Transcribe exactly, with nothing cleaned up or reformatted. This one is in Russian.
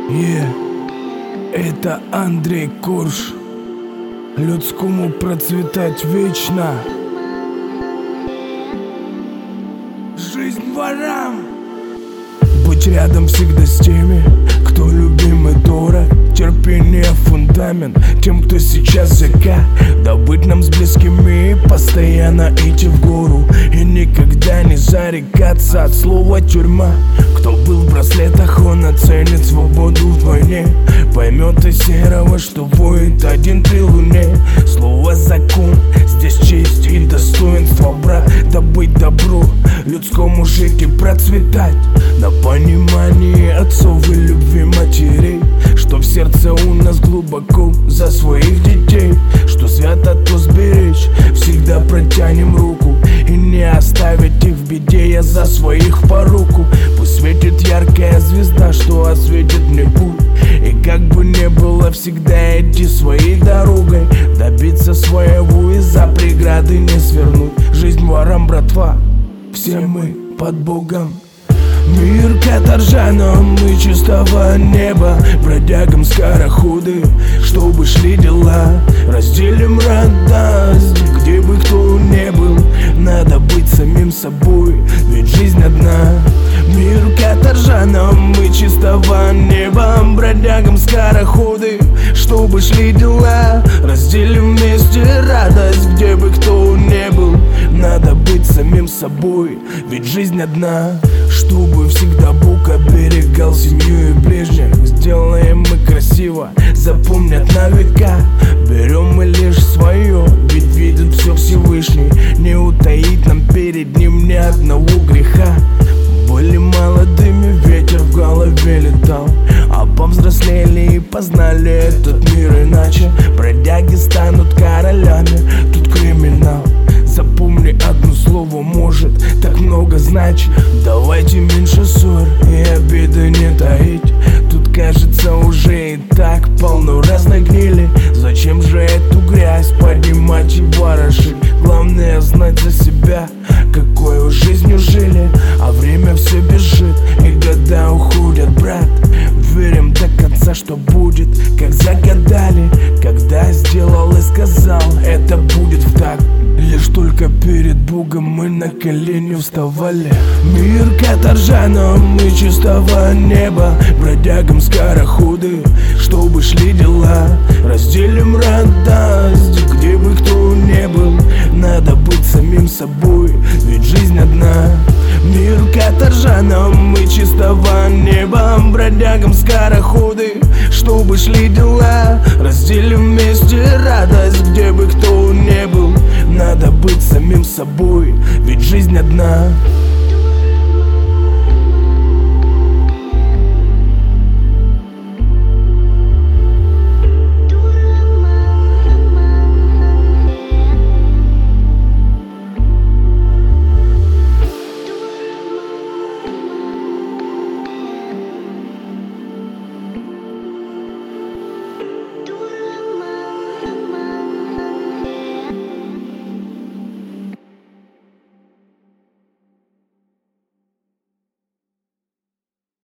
Yeah. Это Андрей Курш. Людскому процветать вечно. Жизнь ворам. Быть рядом всегда с теми, кто любим и дорог. Терпение фундамент тем, кто сейчас зэка. Добыть нам с близкими и постоянно идти в гору. И никогда не зарекаться от слова тюрьма. Кто был в браслетах, он оценит свободу в войне. Поймет из серого, что воет один при луне. Слово закон, здесь честь и достоинство, брат. Добыть добро, людскому жить и процветать. На понимании отцов и любви матерей, что в сердце у нас глубоко за своих детей. Что свято, то сберечь, всегда протянем руку. И не оставить их в беде, я за своих по руку. Пусть светит яркая звезда, что осветит мне путь. И как бы не было, всегда идти своей дорогой. Добиться своего и за преграды не свернуть. Жизнь ворам, братва, все мы под Богом. Мир каторжанам и чистого неба, бродягам скороходы, чтобы шли дела. Разделим радость, где бы кто ни был. Надо быть самим собой, ведь жизнь одна. Мир каторжанам и чистого неба, бродягам скороходы, чтобы шли дела. Разделим вместе радость, где бы кто ни был. Надо быть самим собой, ведь жизнь одна. Чтобы всегда Бог оберегал семью и ближних. Сделаем мы красиво, запомнят на века. Берем мы лишь свое, ведь видит все Всевышний. Не утаить нам перед ним ни одного греха. Были молодыми, ветер в голове летал, а повзрослели и познали этот мир иначе. Бродяги станут королями, тут криминал. Запомни одно слово, может так много значит. Давайте меньше ссор и обиды не таить. Тут кажется уже и так полно разной гнили. Зачем же эту грязь поднимать и ворошить? Главное знать за себя, какой жизнью жили. А время все бежит и года уходят, брат. Верим до конца, что будет, как загадали. Когда сделал и сказал, это будет в так. Лишь только перед Богом мы на колени вставали. Мир каторжанам и чистого неба, бродягам скороходы, чтобы шли дела. Разделим радость, где бы кто ни был. Надо быть самим собой, ведь жизнь одна. Мир каторжанам и чистого неба, бродягам скороходы, чтобы шли дела. Разделим вместе радость, где бы кто ни был. Надо быть самим собой, ведь жизнь одна.